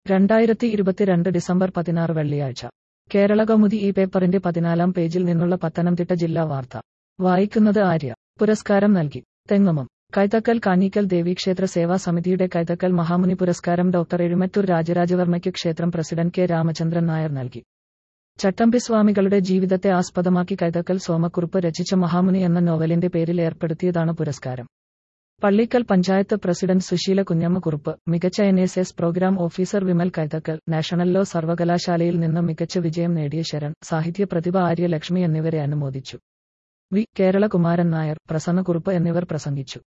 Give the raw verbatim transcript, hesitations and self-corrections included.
രണ്ടായിരത്തി ഇരുപത്തിരണ്ട് ഡിസംബർ പതിനാറ് വെള്ളിയാഴ്ച കേരളകൗമുദി ഈ പേപ്പറിന്റെ പതിനാലാം പേജിൽ നിന്നുള്ള പത്തനംതിട്ട ജില്ലാ വാർത്ത വായിക്കുന്നത് ആര്യ. പുരസ്കാരം നൽകി. തെങ്ങമം. കൈതക്കൽ കാഞ്ഞിക്കൽ ദേവീക്ഷേത്ര സേവാ സമിതിയുടെ കൈതക്കൽ മഹാമുനി പുരസ്കാരം ഡോക്ടർ എഴുമറ്റൂർ രാജരാജവർമ്മയ്ക്ക് ക്ഷേത്രം പ്രസിഡന്റ് കെ രാമചന്ദ്രൻ നായർ നൽകി. ചട്ടമ്പിസ്വാമികളുടെ ജീവിതത്തെ ആസ്പദമാക്കി കൈതക്കൽ സോമക്കുറുപ്പ് രചിച്ച മഹാമുനി എന്ന നോവലിന്റെ പേരിൽ ഏർപ്പെടുത്തിയതാണ് പുരസ്കാരം. പള്ളിക്കൽ പഞ്ചായത്ത് പ്രസിഡന്റ് സുശീല കുഞ്ഞമ്മക്കുറുപ്പ്, മികച്ച N S S programme officer Vimal Kaithakkal, national law സർവകലാശാലയിൽ നിന്ന് മികച്ച വിജയം നേടിയ ശരൺ, സാഹിത്യ പ്രതിഭ ആര്യ ലക്ഷ്മി എന്നിവരെ അനുമോദിച്ചു. വി കേരളകുമാരൻ നായർ, പ്രസന്നക്കുറുപ്പ് എന്നിവർ പ്രസംഗിച്ചു.